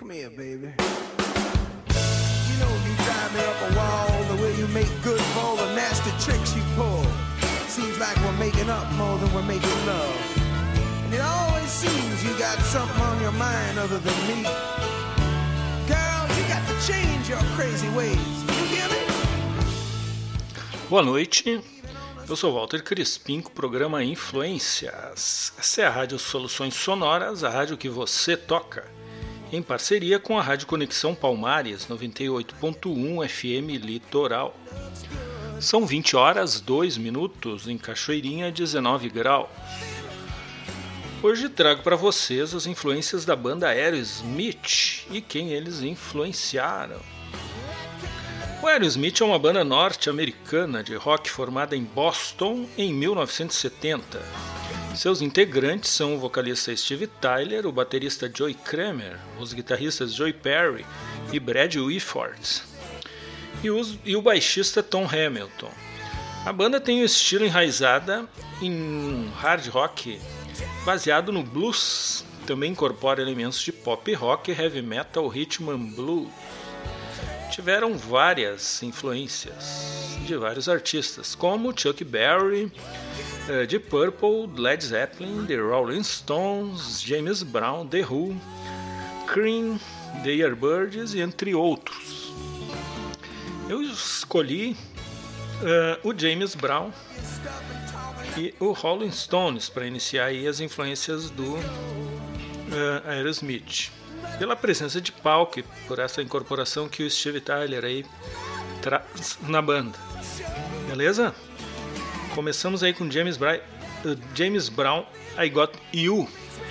Come here, baby. You know you drive me up a wall, the way you make good for all the nasty tricks you pull. Seems like we're making up more than we're making love. And it always seems you got something on your mind other than me. Girl, you got to change your crazy ways. You hear me? Boa noite. Eu sou Walter Crispim com o programa Influências. Essa é a Rádio Soluções Sonoras, a rádio que você toca, em parceria com a Rádio Conexão Palmares, 98.1 FM Litoral. São 20 horas, 2 minutos, em Cachoeirinha, 19 graus. Hoje trago para vocês as influências da banda Aerosmith e quem eles influenciaram. O Aerosmith é uma banda norte-americana de rock formada em Boston em 1970. Seus integrantes são o vocalista Steve Tyler, o baterista Joey Kramer, os guitarristas Joey Perry e Brad Whitford, e o baixista Tom Hamilton. A banda tem um estilo enraizado em hard rock, baseado no blues. Também incorpora elementos de pop rock, heavy metal, rhythm and blues. Tiveram várias influências de vários artistas, como Chuck Berry, Deep Purple, Led Zeppelin, The Rolling Stones, James Brown, The Who, Cream, The Yardbirds e entre outros. Eu escolhi o James Brown e o Rolling Stones para iniciar aí as influências do Aerosmith, pela presença de palco e por essa incorporação que o Steve Tyler aí traz na banda. Beleza? Começamos aí com James Brown, I Got You.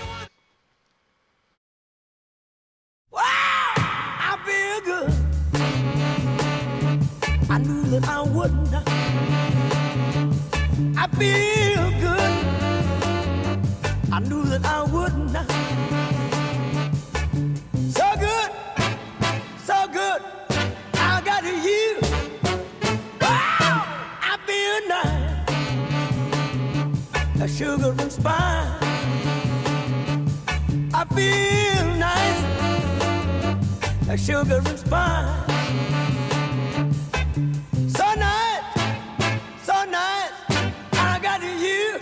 Wow, I feel good. I knew that I wouldn't. I feel good. I knew that I wouldn't. So good, so good. I got you. Wow, I feel nice. A sugar and spice. I feel nice. A sugar and spice. So nice, so nice. I got you.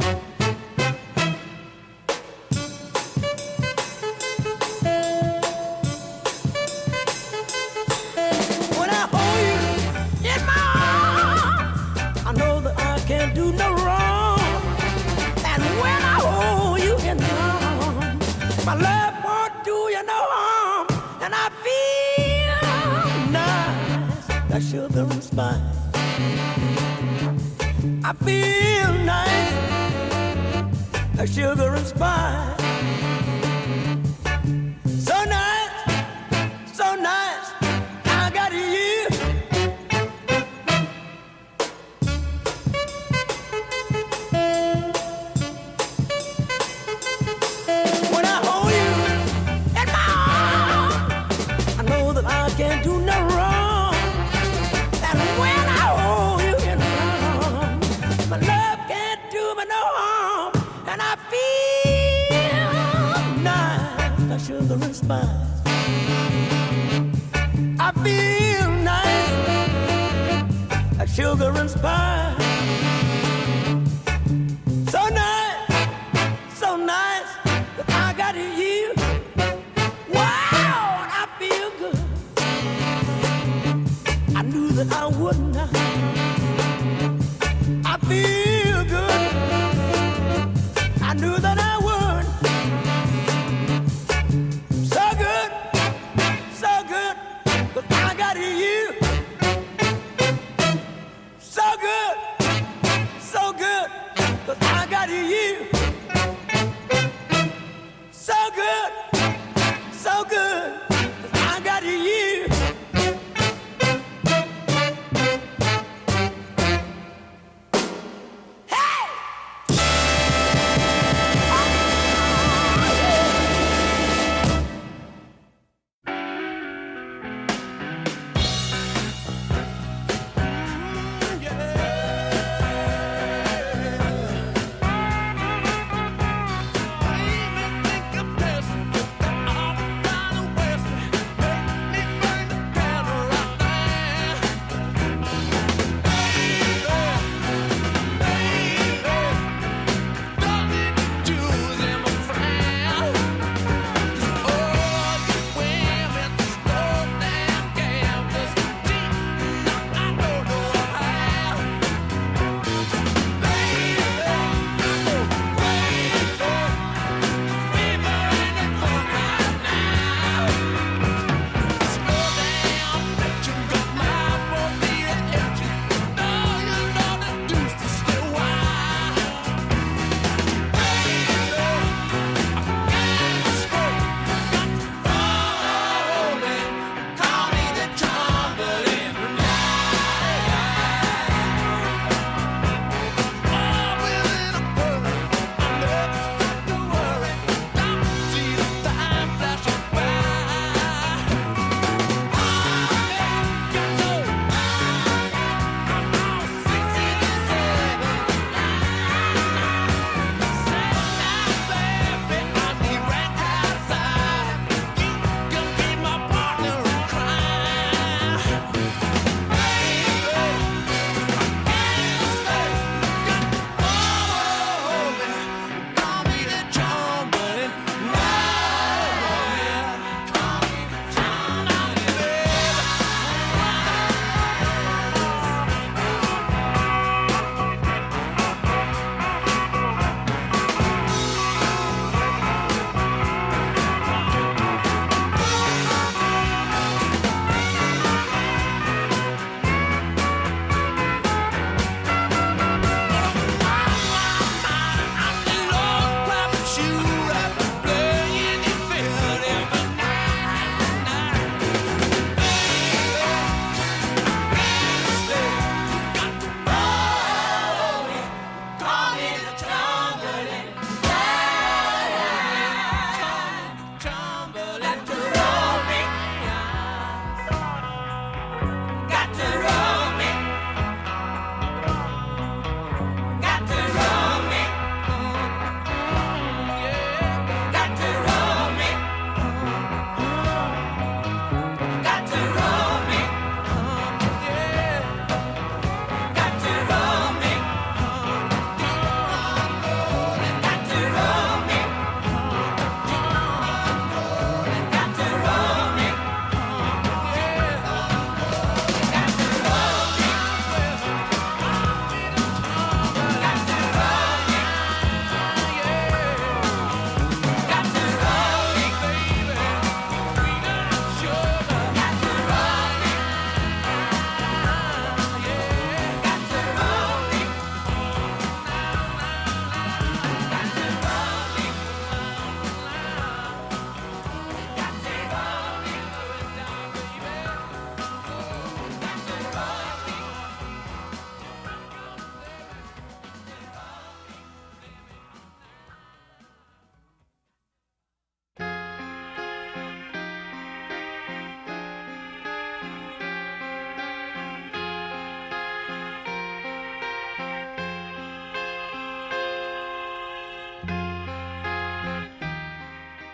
When I hold you in my arms, I know that I can't do no wrong. And when I hold you in my arms, my love won't do you no harm. And I feel nice, that sugar and spice. I feel nice, that sugar and spice. So nice, so nice, I got you. When I hold you in my arms, I know that I can't do no wrong. And when I hold you in my arms, my love can't do me no harm. And I feel nice, that sugar and spice. I feel nice, that sugar and spice. So nice, so nice, that I got you. Wow, I feel good. I knew that I wouldn't. I feel good. I knew that I would. So good, so good, but I got you. So good, so good, but I got you. So good, so good, but I got you.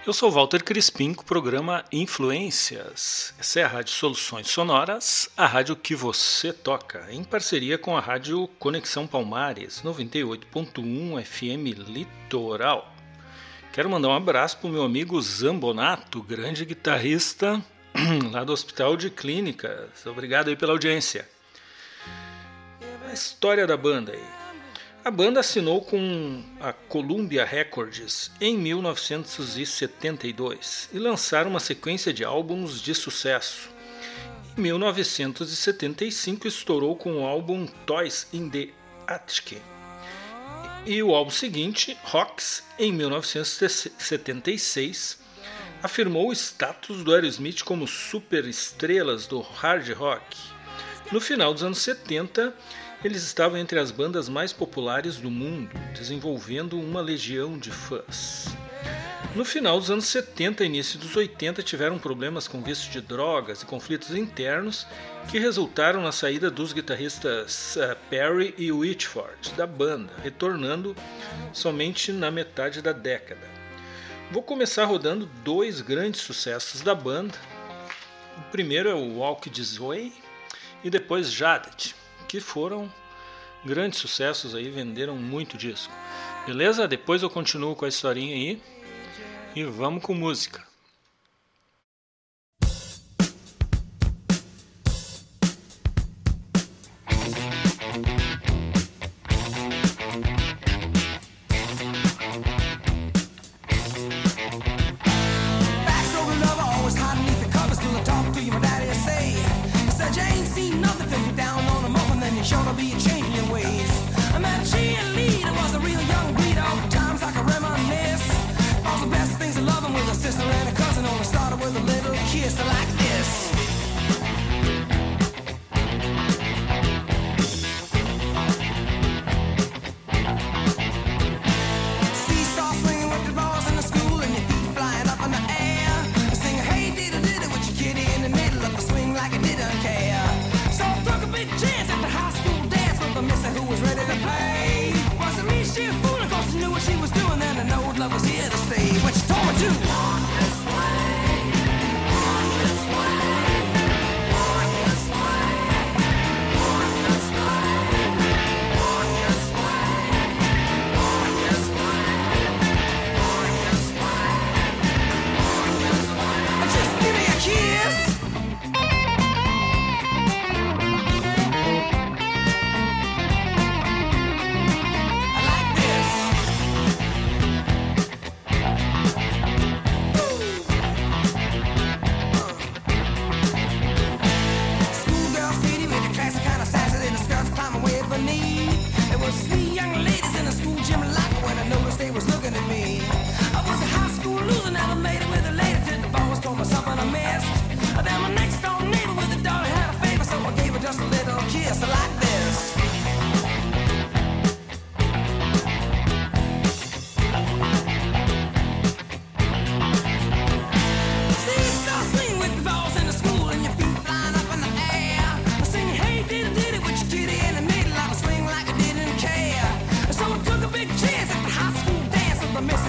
Eu sou Walter Crispim, com o programa Influências. Essa é a Rádio Soluções Sonoras, a rádio que você toca, em parceria com a Rádio Conexão Palmares, 98.1 FM Litoral. Quero mandar um abraço para o meu amigo Zambonato, grande guitarrista lá do Hospital de Clínicas. Obrigado aí pela audiência. A história da banda aí. A banda assinou com a Columbia Records em 1972 e lançaram uma sequência de álbuns de sucesso. Em 1975 estourou com o álbum Toys in the Attic. E o álbum seguinte, Rocks, em 1976, afirmou o status do Aerosmith como superestrelas do hard rock. No final dos anos 70, eles estavam entre as bandas mais populares do mundo, desenvolvendo uma legião de fãs. No final dos anos 70 e início dos 80 tiveram problemas com vício de drogas e conflitos internos que resultaram na saída dos guitarristas Perry e Whitford da banda, retornando somente na metade da década. Vou começar rodando dois grandes sucessos da banda. O primeiro é o Walk This Way e depois Jaded, que foram grandes sucessos aí, venderam muito disco. Beleza? Depois eu continuo com a historinha aí e vamos com música. Miss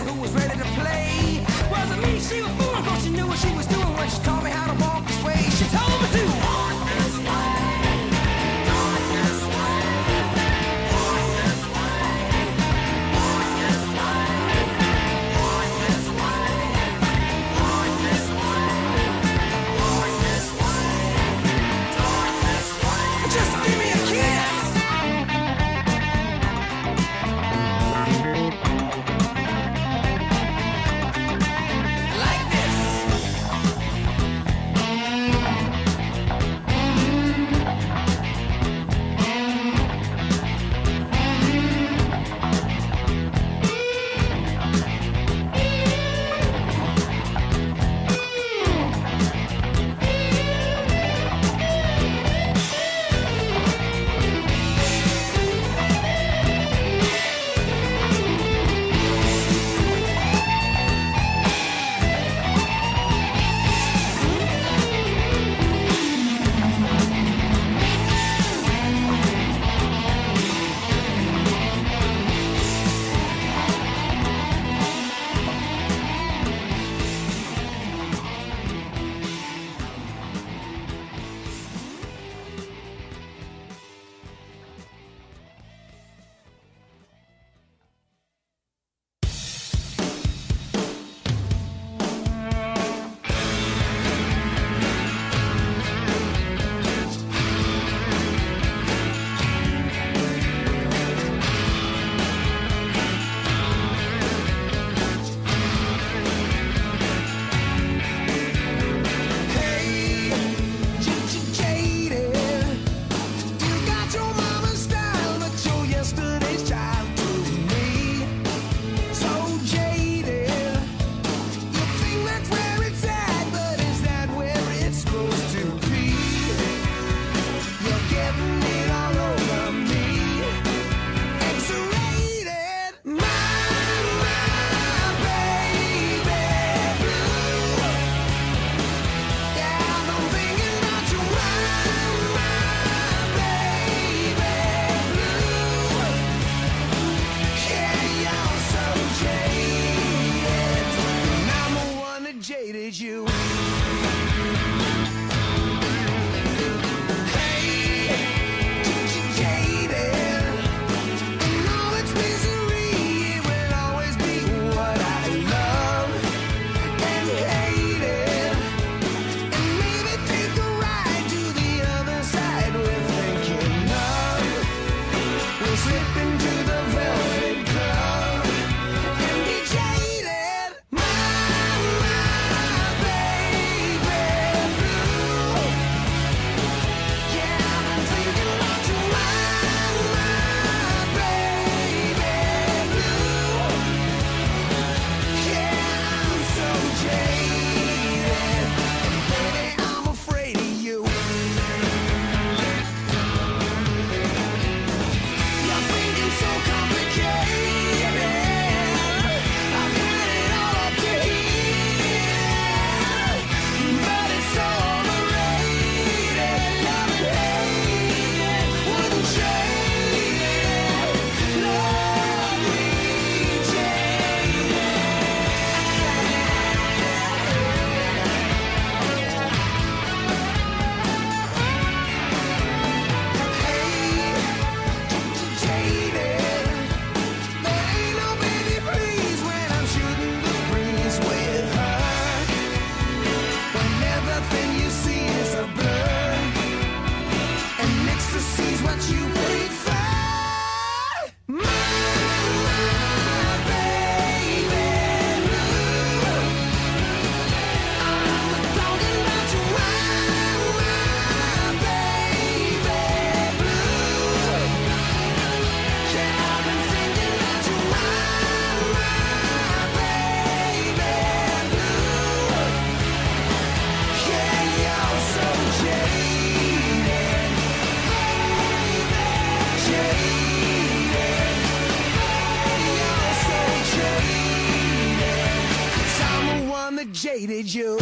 jaded you.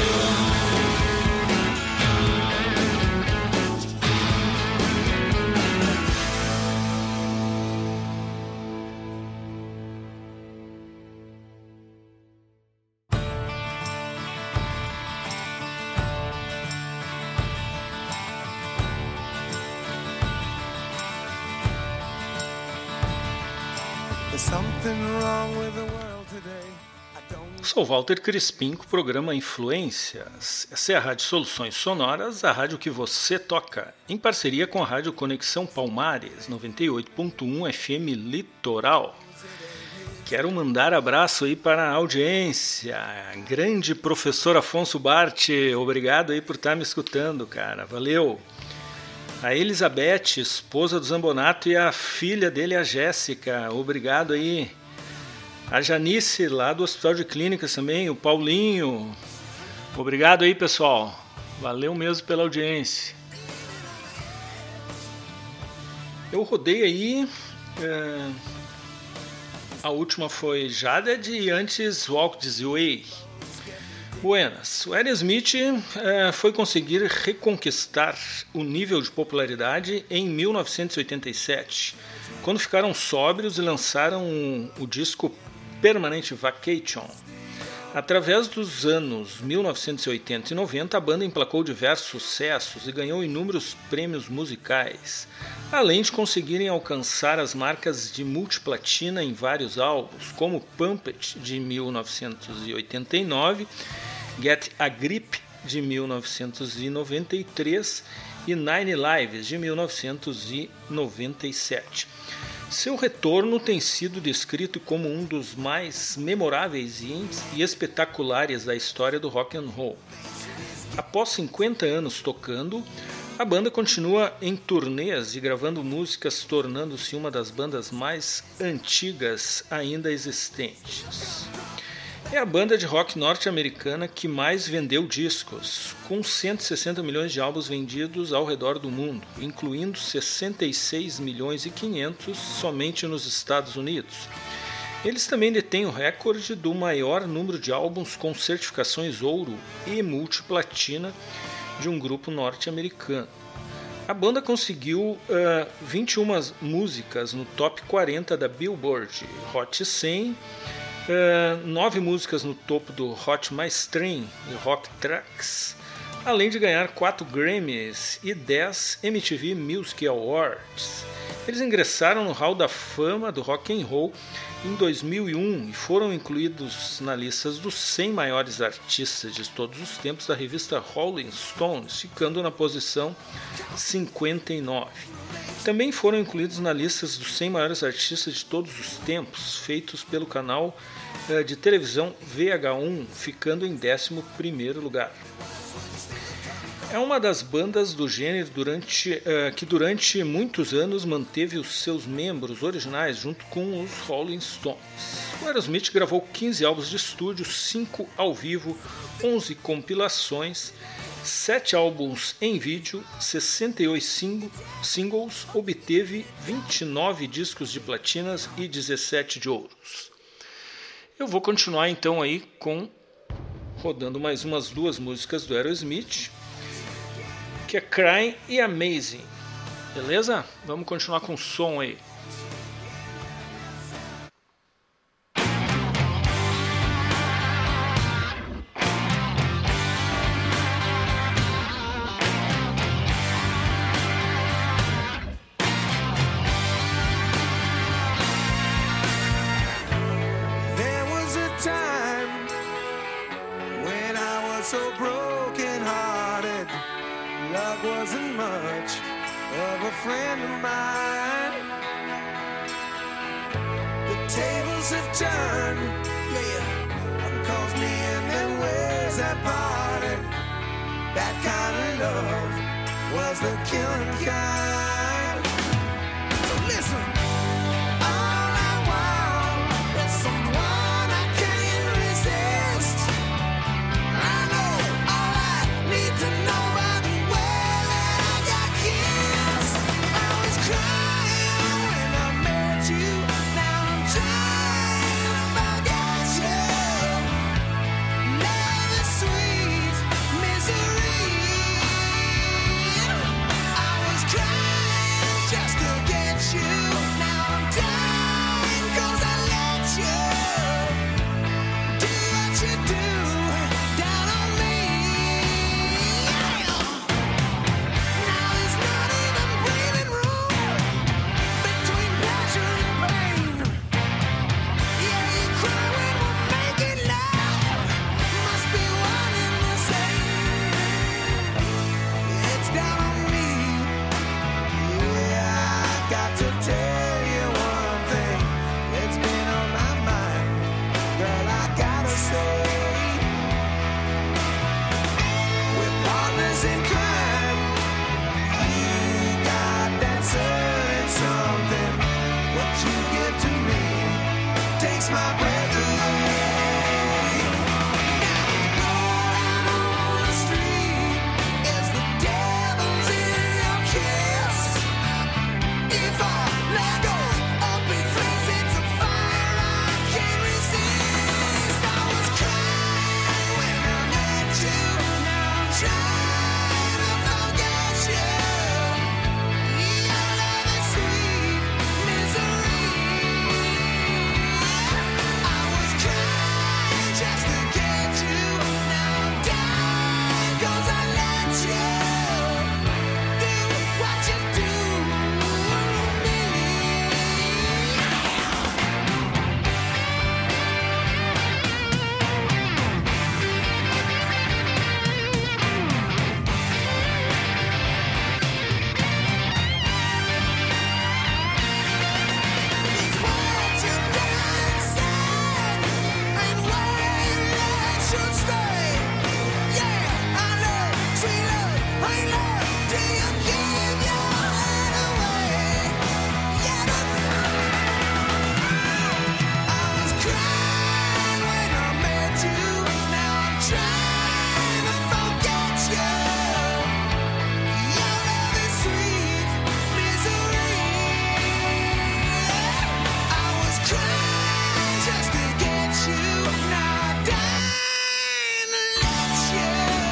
Sou Walter Crispim, com o programa Influências. Essa é a Rádio Soluções Sonoras, a rádio que você toca, em parceria com a Rádio Conexão Palmares, 98.1 FM Litoral. Quero mandar abraço aí para a audiência, grande professor Afonso Bart, obrigado aí por estar me escutando, cara, valeu. A Elizabeth, esposa do Zambonato, e a filha dele, a Jéssica, obrigado aí. A Janice, lá do Hospital de Clínicas também, o Paulinho. Obrigado aí, pessoal. Valeu mesmo pela audiência. Eu rodei aí. A última foi Jaded e antes Walk This Way. Buenas. O Aerosmith foi conseguir reconquistar o nível de popularidade em 1987, quando ficaram sóbrios e lançaram o disco Permanent Vacation. Através dos anos 1980 e 90, a banda emplacou diversos sucessos e ganhou inúmeros prêmios musicais, além de conseguirem alcançar as marcas de multiplatina em vários álbuns, como Pumped, de 1989, Get a Grip, de 1993 e Nine Lives, de 1997. Seu retorno tem sido descrito como um dos mais memoráveis e espetaculares da história do rock and roll. Após 50 anos tocando, a banda continua em turnês e gravando músicas, tornando-se uma das bandas mais antigas ainda existentes. É a banda de rock norte-americana que mais vendeu discos, com 160 milhões de álbuns vendidos ao redor do mundo, incluindo 66 milhões e 500 somente nos Estados Unidos. Eles também detêm o recorde do maior número de álbuns com certificações ouro e multiplatina de um grupo norte-americano. A banda conseguiu 21 músicas no top 40 da Billboard Hot 100, 9 músicas no topo do Hot Mainstream e Rock Tracks, além de ganhar 4 Grammys e 10 MTV Music Awards. Eles ingressaram no Hall da Fama do Rock and Roll em 2001 e foram incluídos na lista dos 100 maiores artistas de todos os tempos da revista Rolling Stones, ficando na posição 59. Também foram incluídos na lista dos 100 maiores artistas de todos os tempos, feitos pelo canal de televisão VH1, ficando em 11º lugar. É uma das bandas do gênero que durante muitos anos manteve os seus membros originais junto com os Rolling Stones. O Aerosmith gravou 15 álbuns de estúdio, 5 ao vivo, 11 compilações, 7 álbuns em vídeo, 68 singles, obteve 29 discos de platinas e 17 de ouros. Eu vou continuar então aí rodando mais umas 2 músicas do Aerosmith, que é Crying e Amazing. Beleza? Vamos continuar com o som aí. Wasn't much of a friend of mine. The tables have turned, yeah, 'cause me and them ways have parted. That kind of love was the killing kind. So listen, all I want is someone I can't resist. I know all I need to know. Never takes my breath away. Rolling on the street is the devil's in your kiss. If I let go of big flames, it's a fire I can't resist. I was crying when I met you. Now I'm trying to forget you. Your love is sweet misery. I was crying just to get you. Now I'm dying 'cause I let you do what you do to me. These words you done said and where you led should stay. Yeah, I love, sweet love, I love. Do you give your head away? Yeah, I was crying when I met you. Now I'm trying to forget you. Your love is sweet misery. I was crying just to get you. Now I'm dying to let you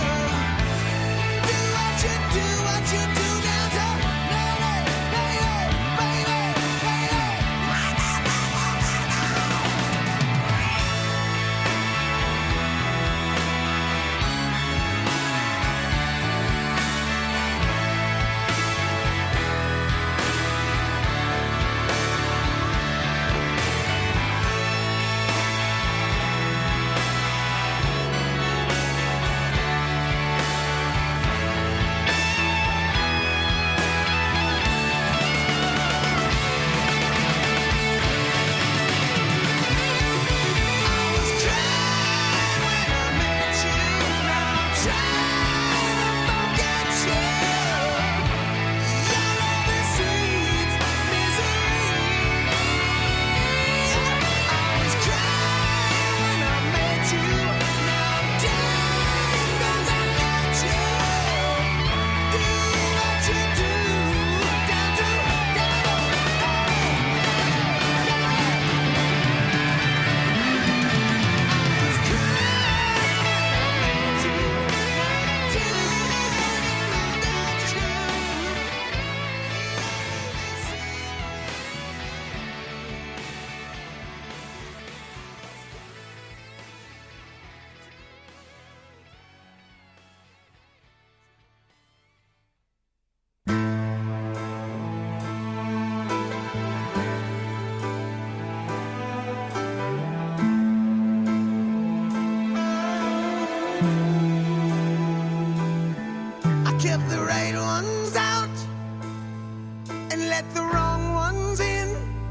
do what you do down to I kept the right ones out and let the wrong ones in.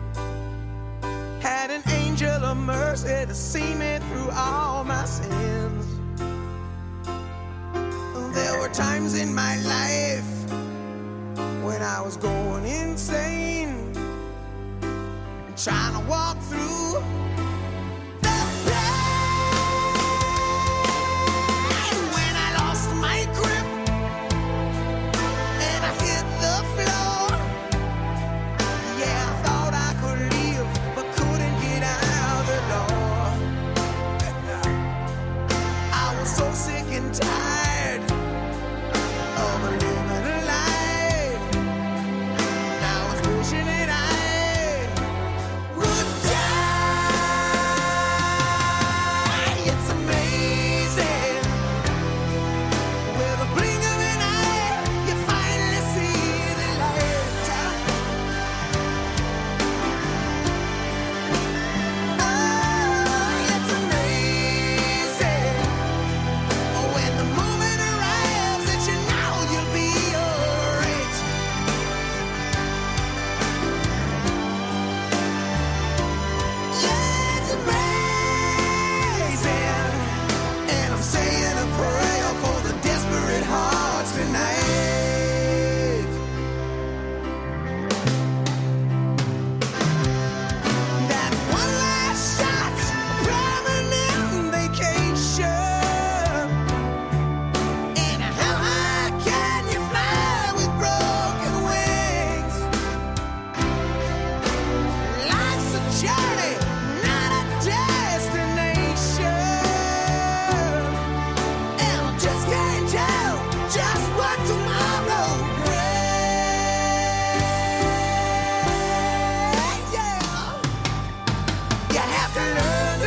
Had an angel of mercy to see me through all my sins. There were times in my life when I was going insane, trying to walk through the pain. When I lost my grip and I hit the floor, yeah, I thought I could leave, but couldn't get out the door. I was so sick and tired of living a lie. And I was wishing that I would die.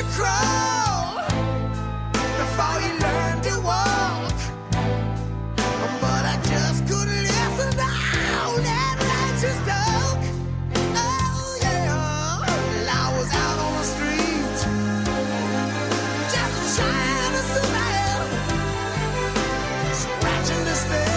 crawl before you learn to walk. But I just couldn't listen to all that righteous talk. Oh yeah, well, I was out on the street just trying to survive, scratching the stairs.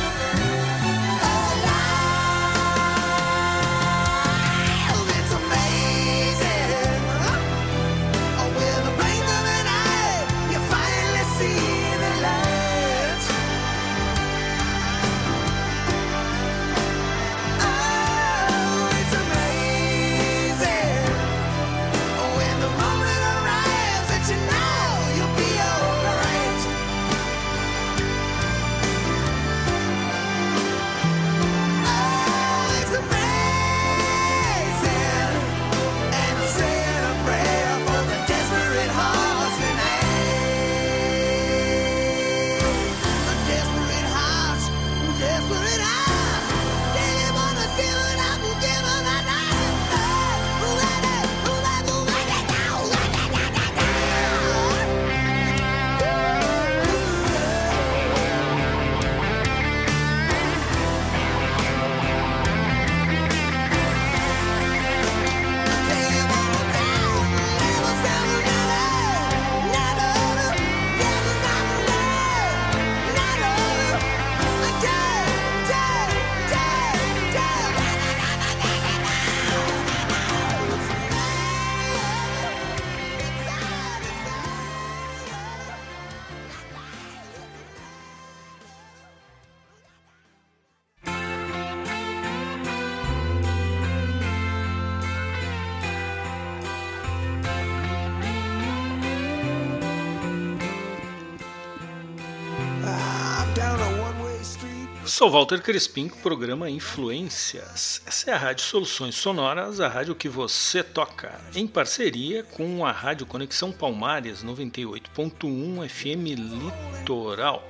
Sou Walter Crispim, programa Influências. Essa é a Rádio Soluções Sonoras, a rádio que você toca, em parceria com a Rádio Conexão Palmares 98.1 FM Litoral.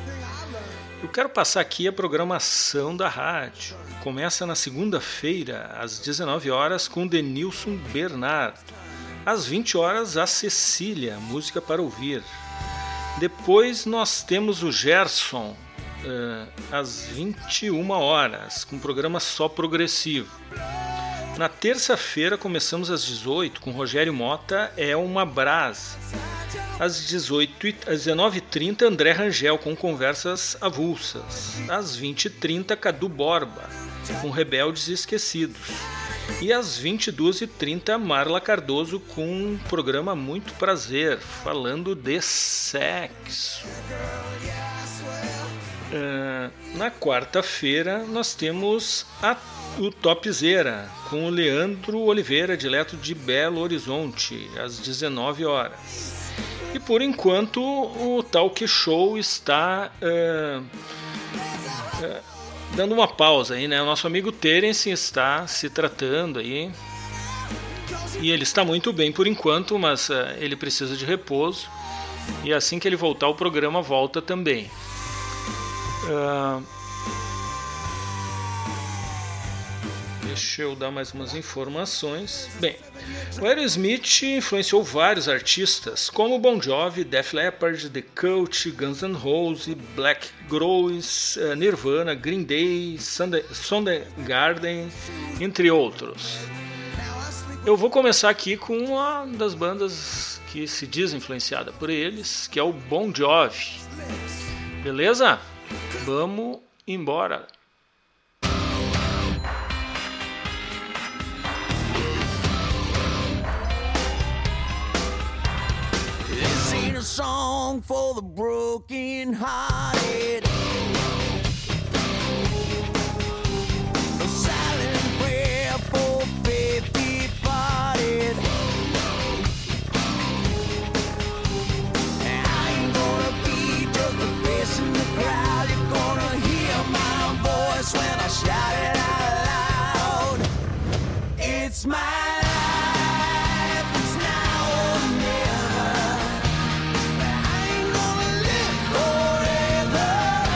Eu quero passar aqui a programação da rádio. Começa na segunda-feira, às 19 horas, com Denilson Bernardo. Às 20 horas, a Cecília, música para ouvir. Depois nós temos o Gerson, às 21 horas, com um programa só progressivo. Na terça-feira começamos às 18 com Rogério Mota, É Uma Brasa. Às 19h30 André Rangel com conversas avulsas. Às 20h30 Cadu Borba com Rebeldes e Esquecidos. E às 22h30 Marla Cardoso com um programa Muito Prazer, falando de sexo. Na quarta-feira nós temos o Topzera com o Leandro Oliveira, direto de Belo Horizonte, às 19 horas. E por enquanto o Talk Show está dando uma pausa aí, né? O nosso amigo Terence está se tratando aí e ele está muito bem por enquanto, mas ele precisa de repouso, e assim que ele voltar o programa volta também. Deixa eu dar mais umas informações. Bem, o Aerosmith influenciou vários artistas como Bon Jovi, Def Leppard, The Cult, Guns N' Roses, Black Crowes, Nirvana, Green Day, Soundgarden, entre outros. Eu vou começar aqui com uma das bandas que se diz influenciada por eles, que é o Bon Jovi. Beleza? Vamos embora. This ain't a song for the broken hearted. A silent prayer for faith departed. I ain't gonna be just a face in the crowd. You're gonna hear my voice when I shout it out loud. It's my life, it's now or never. I ain't gonna live forever.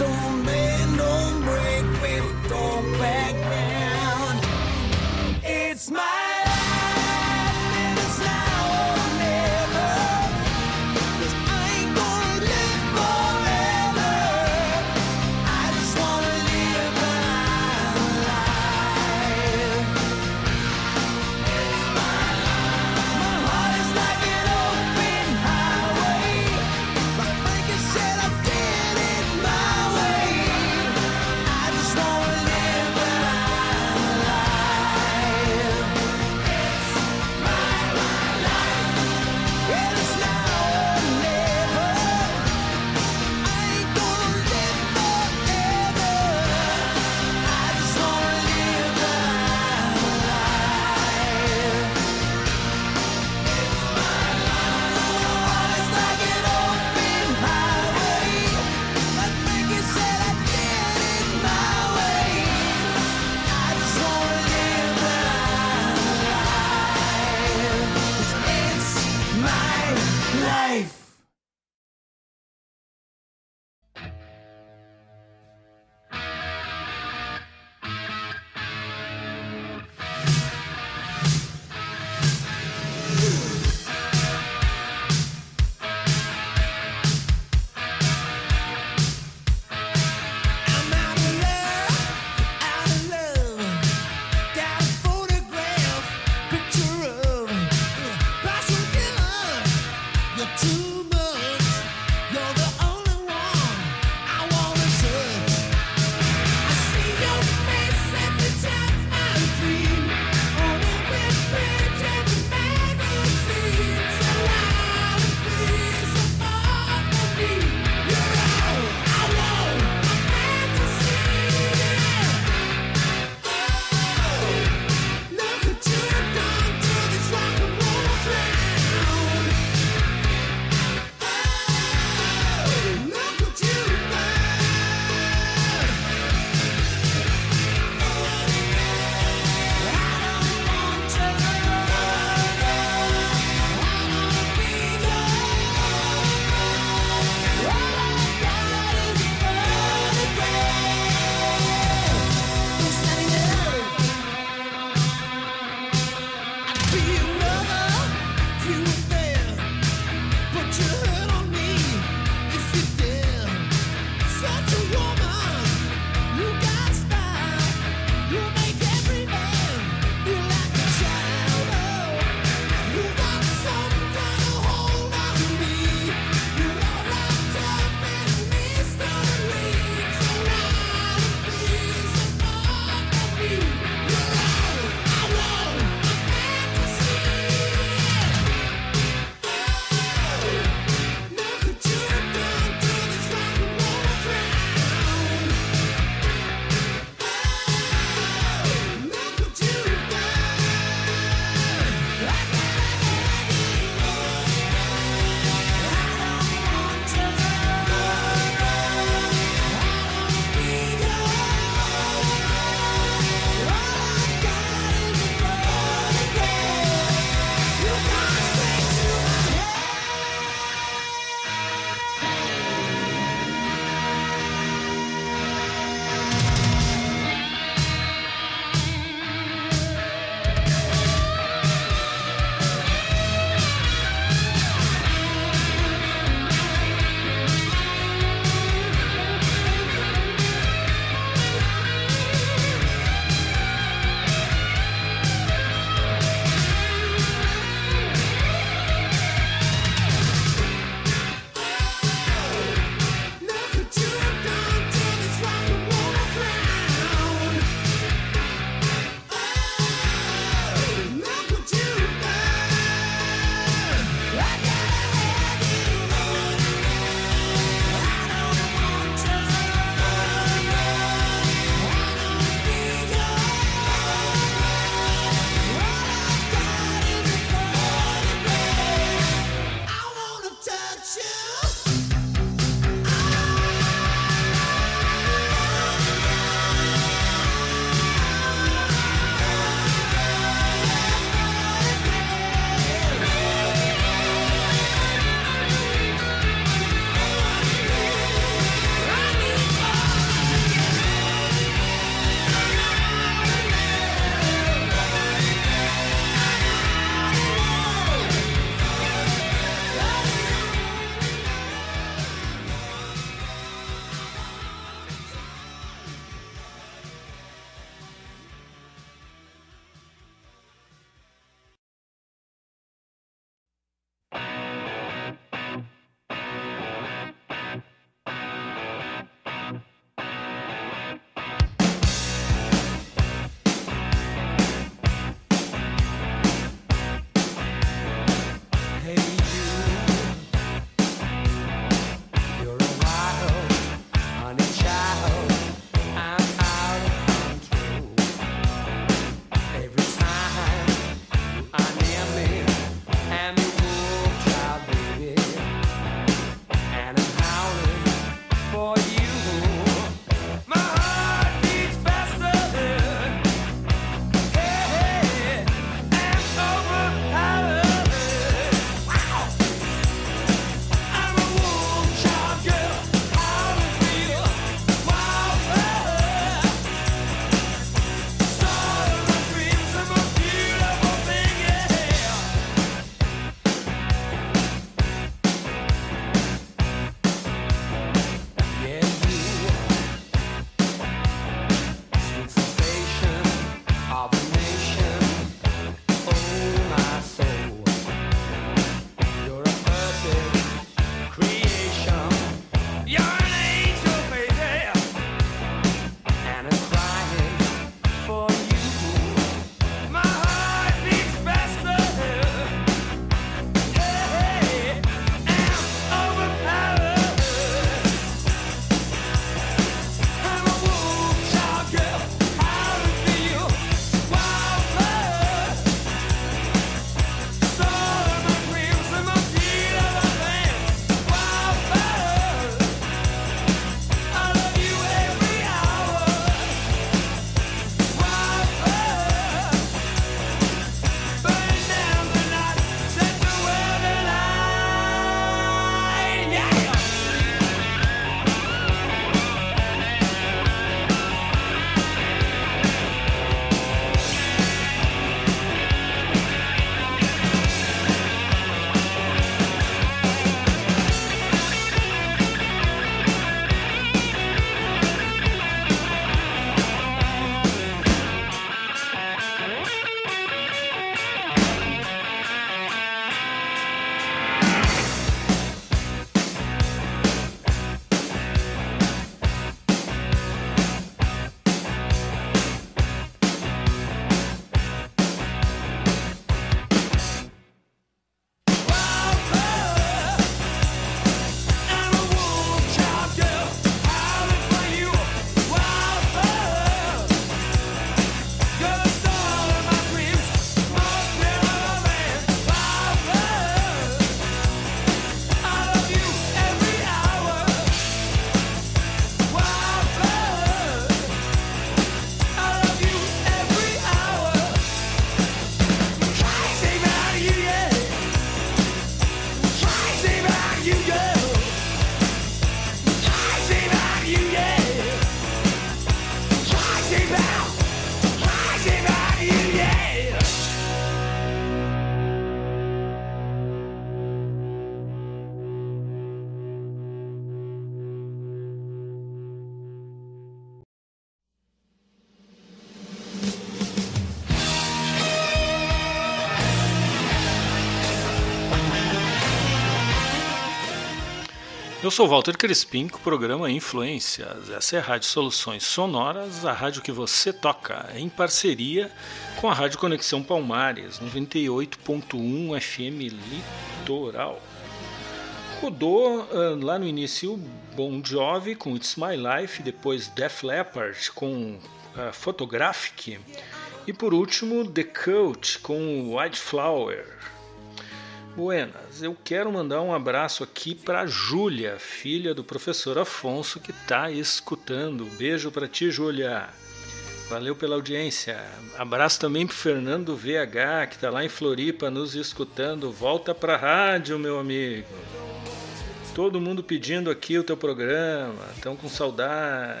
Eu sou Walter Crispim, com o programa Influências. Essa é a Rádio Soluções Sonoras, a rádio que você toca, em parceria com a Rádio Conexão Palmares, 98.1 FM Litoral. Rodou lá no início Bon Jovi com It's My Life, depois Def Leppard com Photographic e por último The Cult com White Flower. Buenas, eu quero mandar um abraço aqui para Júlia, filha do professor Afonso, que está escutando. Beijo para ti, Júlia. Valeu pela audiência. Abraço também para Fernando VH, que está lá em Floripa nos escutando. Volta para a rádio, meu amigo. Todo mundo pedindo aqui o teu programa, estão com saudade.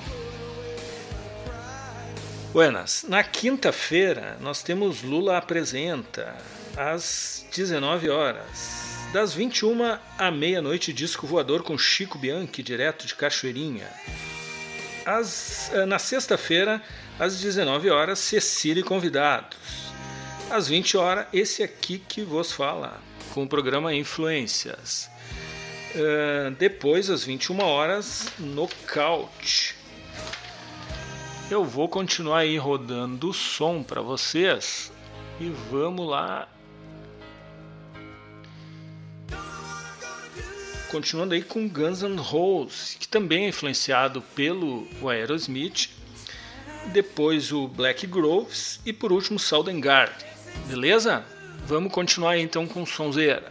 Buenas, na quinta-feira nós temos Lula Apresenta, às 19 horas. Das 21 à meia-noite, Disco Voador com Chico Bianchi, direto de Cachoeirinha. Na sexta-feira, às 19 horas, Cecília e convidados. Às 20 horas, esse aqui que vos fala, com o programa Influências. Depois, às 21 horas, Nocaute. Eu vou continuar aí rodando o som para vocês e vamos lá. Continuando aí com Guns N' Roses, que também é influenciado pelo Aerosmith, depois o Black Groves e por último Soundgarden. Beleza? Vamos continuar aí então com sonzeira.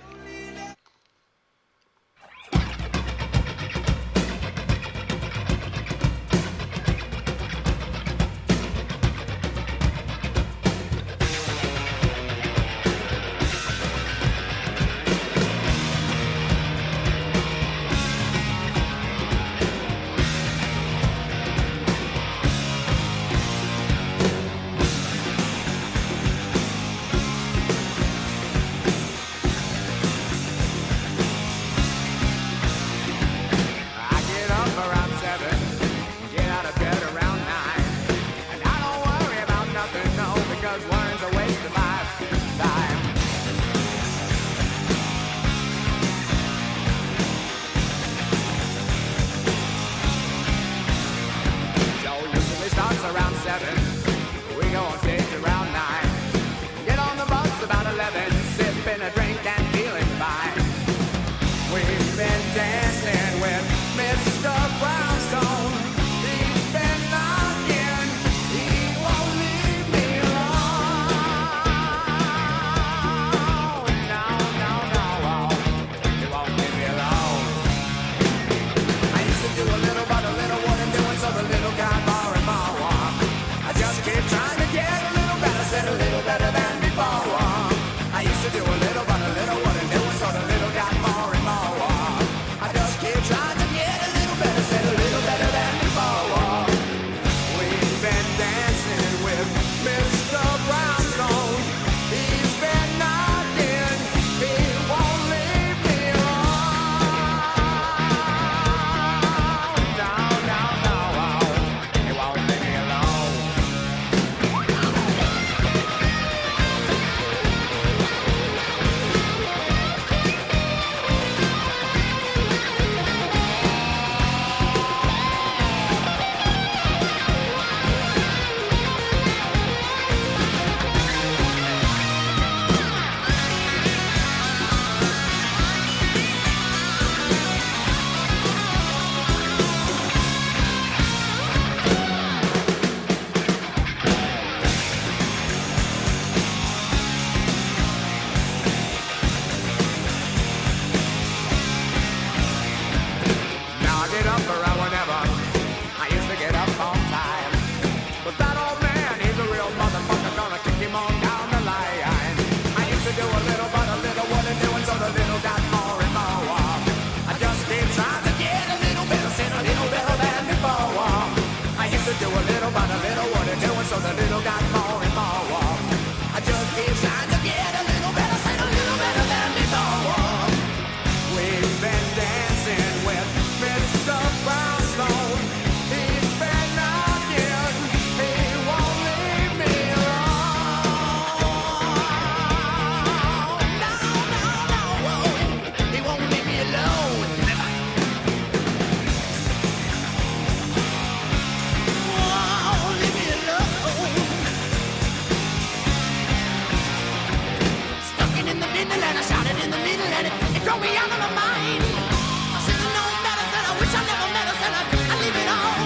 drove me out of my mind. I should have known better, said I wish I never met her, said I leave it all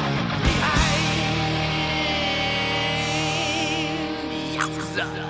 behind. Yowza.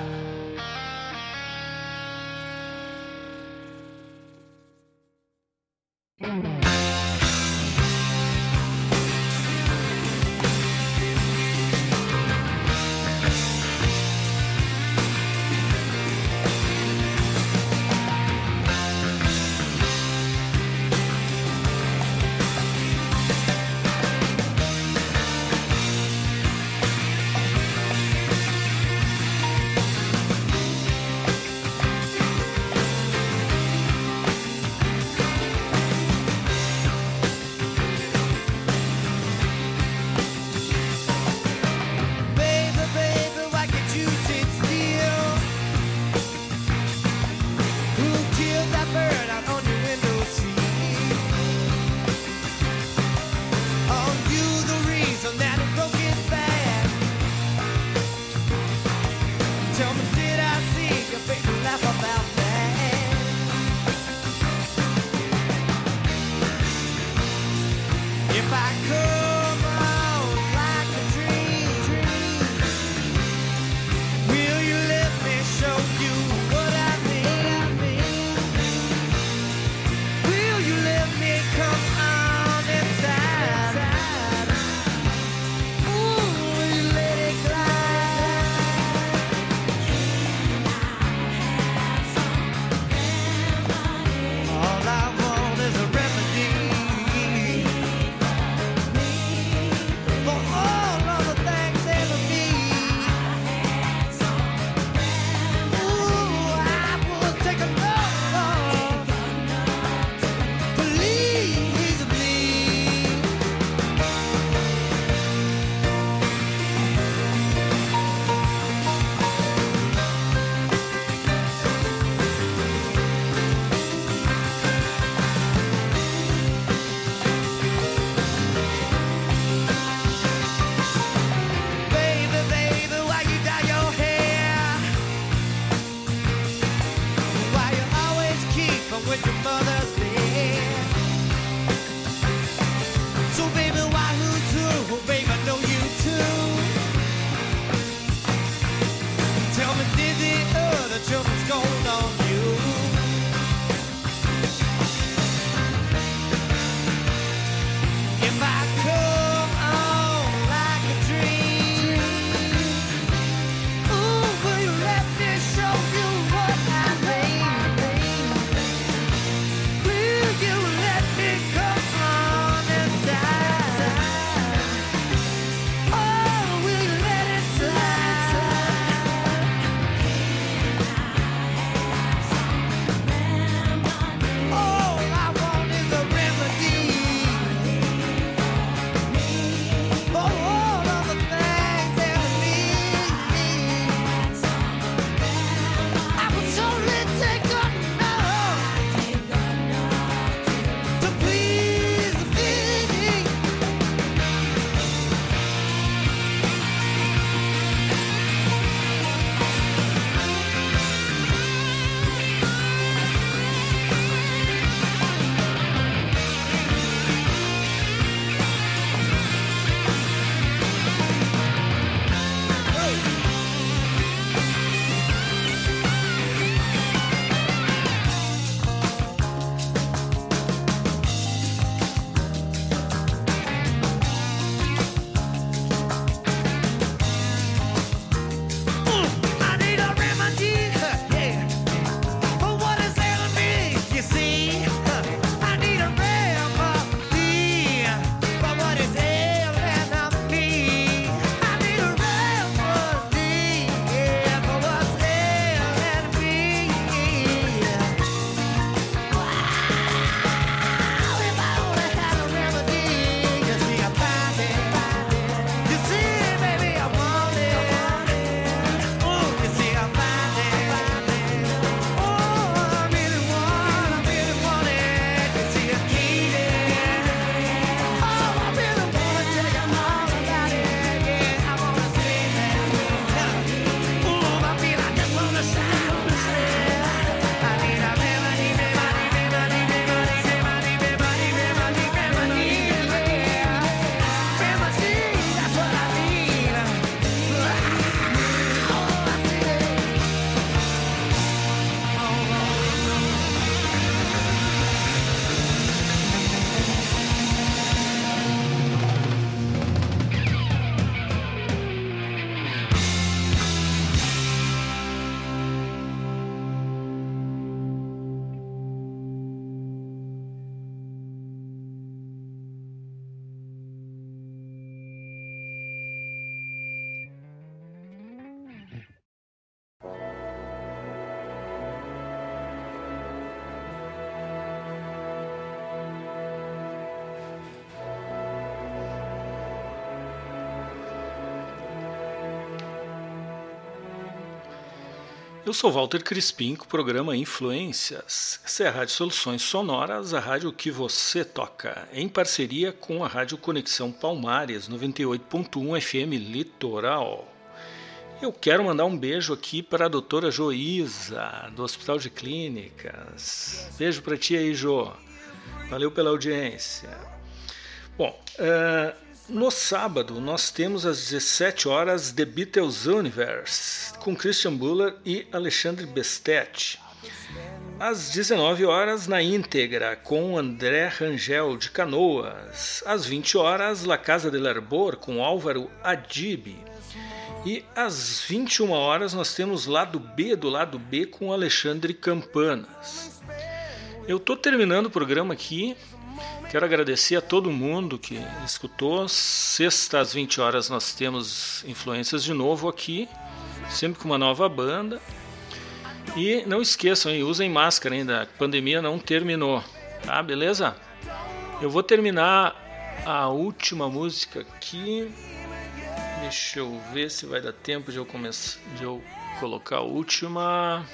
Eu sou Walter Crispim, com o programa Influências. Essa é a Rádio Soluções Sonoras, a rádio que você toca, em parceria com a Rádio Conexão Palmares, 98.1 FM Litoral. Eu quero mandar um beijo aqui para a doutora Joísa, do Hospital de Clínicas. Beijo para ti aí, Jo. Valeu pela audiência. Bom, no sábado nós temos às 17 horas The Beatles Universe, com Christian Buller e Alexandre Bestet. Às 19 horas na íntegra, com André Rangel de Canoas. Às 20 horas, La Casa del Arbor, com Álvaro Adib. E às 21 horas nós temos Lado B do Lado B com Alexandre Campanas. Eu estou terminando o programa aqui. Quero agradecer a todo mundo que escutou. Sexta às 20 horas nós temos Influências de novo aqui, sempre com uma nova banda. E não esqueçam, usem máscara ainda, a pandemia não terminou, tá? Beleza? Eu vou terminar a última música aqui. Deixa eu ver se vai dar tempo de eu colocar a última.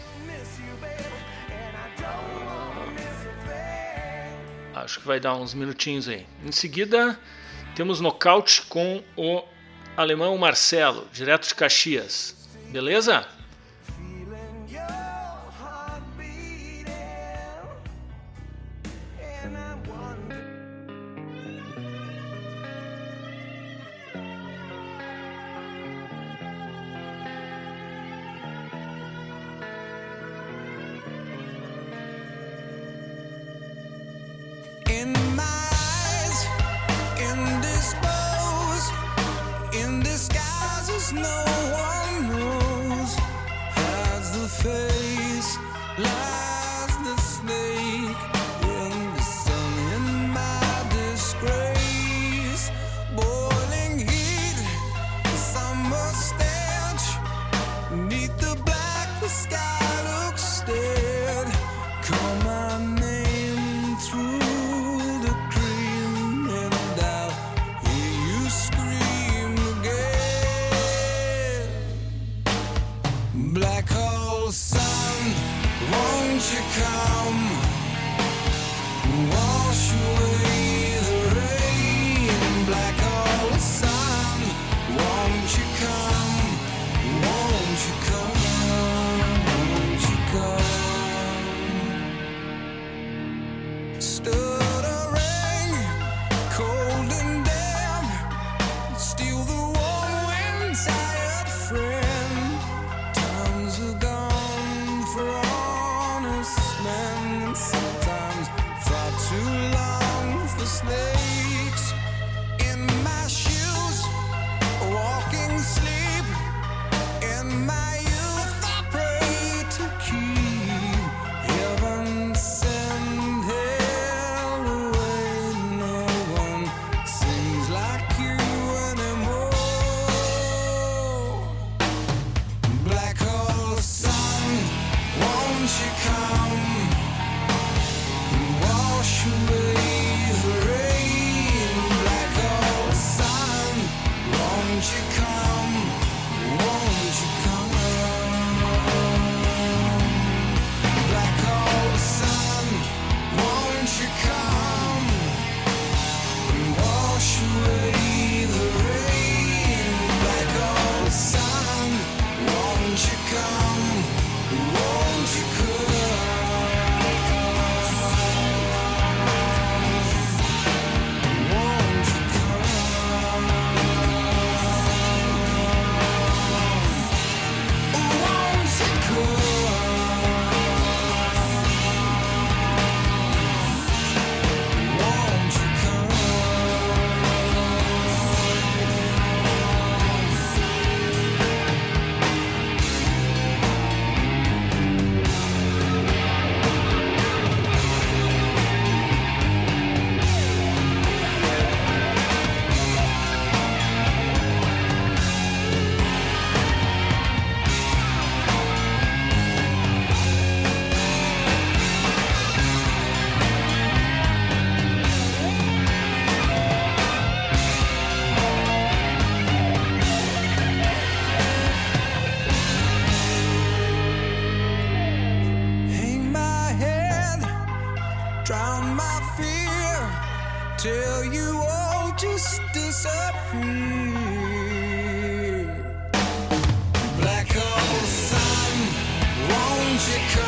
Acho que vai dar uns minutinhos aí. Em seguida, temos Nocaute com o alemão Marcelo, direto de Caxias. Beleza? No one knows, has the face, lies the snake in the sun, in my disgrace, boiling heat, summer stench, neath the black the sky looks dead, call my name through the cream and I'll hear you scream again. Black hole sun, won't you come, wash away the rain. Black hole sun, won't you come, won't you come, won't you come. Stuttering, cold and damp, steal the warm wind, tired friend. Are gone for honest men, sometimes far too long for snakes. In my shoes, walking sleep, in my youth I pray to keep heaven send hell away. No one sings like you anymore. Black hole sun, won't you come, wash away the rain. Black hole sun, won't you come, won't you come. Black hole sun, won't you come, wash away the rain. Black hole sun, won't you come, won't you come. Won't you come, won't you come, won't you come. justice of free. Black hole sun, won't you come?